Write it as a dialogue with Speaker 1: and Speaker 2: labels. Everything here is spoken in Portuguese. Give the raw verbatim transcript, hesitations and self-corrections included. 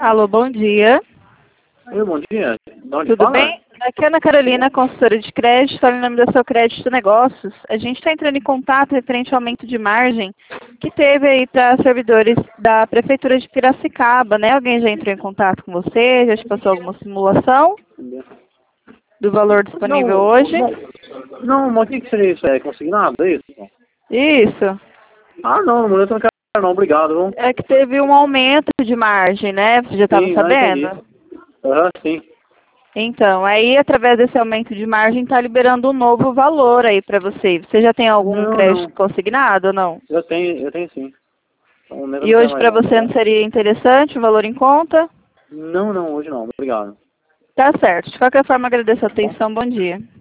Speaker 1: Alô, bom dia.
Speaker 2: Oi, bom dia. De onde
Speaker 1: Tudo
Speaker 2: fala?
Speaker 1: bem? Aqui é Ana Carolina, consultora de crédito, fala em nome da Seu Crédito Negócios. A gente está entrando em contato referente ao aumento de margem que teve aí para servidores da Prefeitura de Piracicaba, né? Alguém já entrou em contato com você? Já te passou alguma simulação do valor disponível
Speaker 2: Não,
Speaker 1: hoje?
Speaker 2: não, não, mas o que, que seria isso? É consignado, é isso?
Speaker 1: Isso.
Speaker 2: Ah, não, no momento eu não quero não, obrigado. Viu?
Speaker 1: É que teve um aumento de margem, né? Você já estava
Speaker 2: Sim, ah, entendi.
Speaker 1: sabendo?
Speaker 2: Aham, sim.
Speaker 1: Então, aí através desse aumento de margem está liberando um novo valor aí para você. Você já tem algum
Speaker 2: Não,
Speaker 1: crédito
Speaker 2: não.
Speaker 1: consignado ou não?
Speaker 2: Eu tenho, eu tenho sim. No momento eu
Speaker 1: E
Speaker 2: não quero
Speaker 1: hoje
Speaker 2: mais
Speaker 1: para
Speaker 2: não, tá
Speaker 1: você não
Speaker 2: bom?
Speaker 1: seria interessante o valor em conta?
Speaker 2: Não, não, hoje não, obrigado.
Speaker 1: Tá certo. De qualquer forma, agradeço a
Speaker 2: Tá bom?
Speaker 1: atenção. Bom dia.